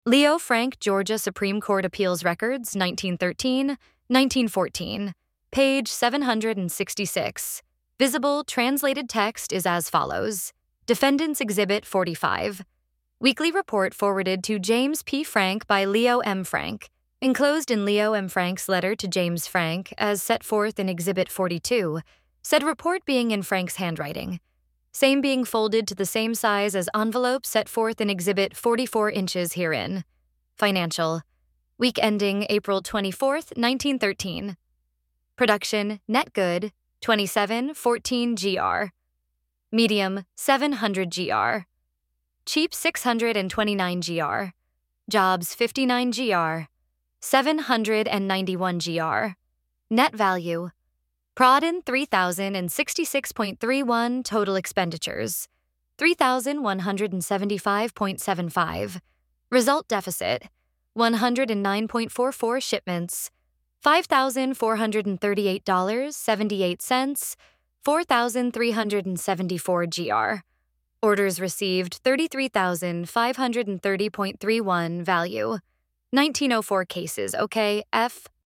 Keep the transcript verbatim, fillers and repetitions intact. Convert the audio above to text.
Leo Frank, Georgia Supreme Court Appeals Records, nineteen thirteen, nineteen fourteen, page seven hundred sixty-six. Visible translated text is as follows. Defendant's Exhibit forty-five. Weekly report forwarded to James P. Frank by Leo M. Frank, enclosed in Leo M. Frank's letter to James Frank as set forth in Exhibit forty-two, said report being in Frank's handwriting. Same being folded to the same size as envelope set forth in Exhibit forty-four inches herein. Financial. Week ending April twenty-fourth, nineteen thirteen. Production, net good, twenty-seven fourteen G R. Medium, seven hundred G R. Cheap, six hundred twenty-nine G R. Jobs, fifty-nine G R. seven hundred ninety-one G R. Net value. Prodden, three thousand sixty-six point three one. Total expenditures, three thousand one hundred seventy-five point seven five. Result deficit, one hundred nine point four four shipments, five thousand four hundred thirty-eight dollars and seventy-eight cents, four thousand three hundred seventy-four G R. Orders received, thirty-three thousand five hundred thirty point three one. Value, nineteen oh four cases, OK, F.